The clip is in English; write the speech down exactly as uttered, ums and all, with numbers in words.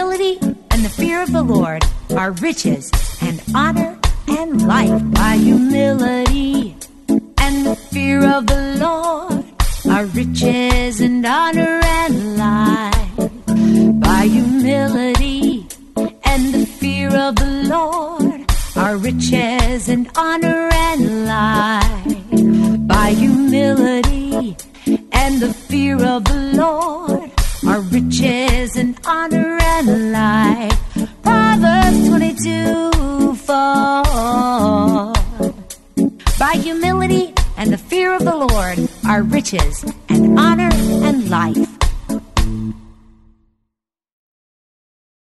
humility and the fear of the Lord are riches and honor and life. By humility and the fear of the Lord are riches and honor and life. By humility and the fear of the Lord are riches and honor and life. By humility and the fear of the Lord are riches and honor and life. Proverbs twenty-two four. By humility and the fear of the Lord are riches and honor